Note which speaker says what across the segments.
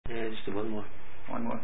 Speaker 1: Just do one more.
Speaker 2: One more.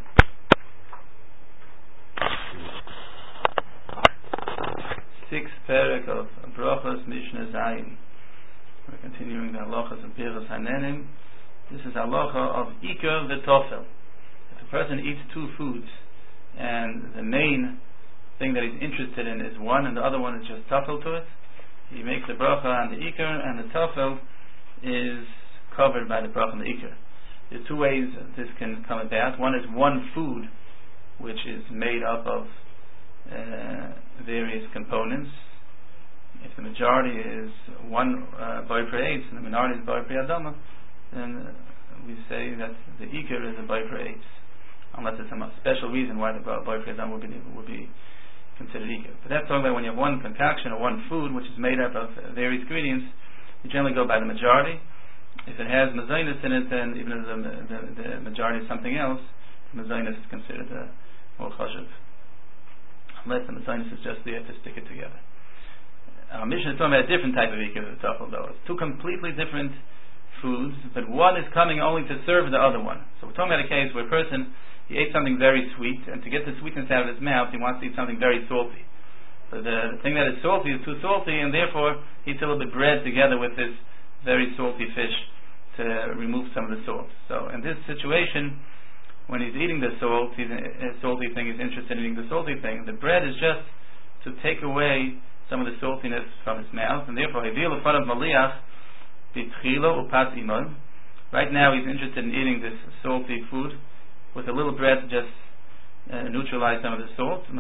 Speaker 2: 6th parak of Brachos Mishnah Zayin. We're continuing the halachas of Pirus Hanenim. This is halacha of Iker v'Tofel. If a person eats two foods and the main thing that he's interested in is one and the other one is just tofel to it, he makes the bracha on the Iker, and the tofel is covered by the bracha on the Iker. There are two ways this can come about. One is one food which is made up of various components. If the majority is one boy per eitz and the minority is boy per adama, then we say that the Iker is a boy per eitz, unless there's some special reason why the boy per adama would be considered Iker. But that's talking about when you have one concoction or one food which is made up of various ingredients. You generally go by the majority. If it has mazonos in it, then even if the majority is something else, the mazonos is considered more chashuv. Unless the mazonos is just there to stick it together. Our Mishnah is talking about a different type of Iker v'Tofel though. It's two completely different foods, but one is coming only to serve the other one. So we're talking about a case where a person, he ate something very sweet, and to get the sweetness out of his mouth, he wants to eat something very salty. So the thing that is salty is too salty, and therefore he eats a little bit of bread together with this very salty fish to remove some of the salt. So in this situation, when he's eating the salt, he's a salty thing, he's interested in eating the salty thing. The bread is just to take away some of the saltiness from his mouth, and therefore hevil in front of maliach bitchilo upas imon. Right now he's interested in eating this salty food with a little bread to just neutralize some of the salt. In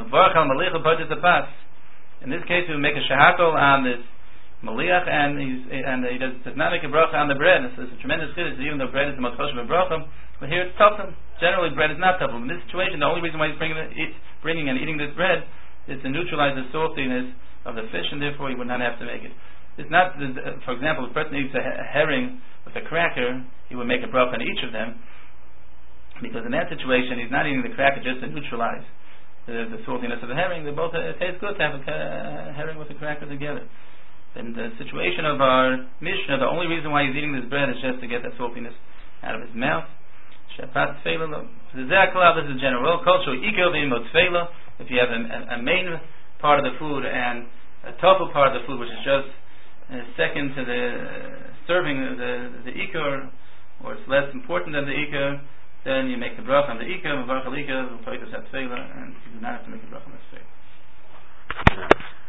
Speaker 2: this case, we make a shahakol on this maliach, and he does not make a bracha on the bread. So it's a tremendous chiddush, even though bread is the most chashuv of bracha, but here it's tofel. Generally, bread is not tofel. In this situation, the only reason why he's bringing and eating this bread is to neutralize the saltiness of the fish, and therefore he would not have to make it. It's not, for example, if a person eats a herring with a cracker, he would make a bracha on each of them, because in that situation, he's not eating the cracker just to neutralize the saltiness of the herring. They both taste good to have a herring with a cracker together. In the situation of our Mishnah, the only reason why he's eating this bread is just to get that saltiness out of his mouth. Shapat tefela. This is a general culture. If you have a main part of the food and a tofu part of the food, which is just second to the serving the Iker, or it's less important than the Iker, then you make the bracha on the Iker, and you do not have to make the bracha on the Tefela.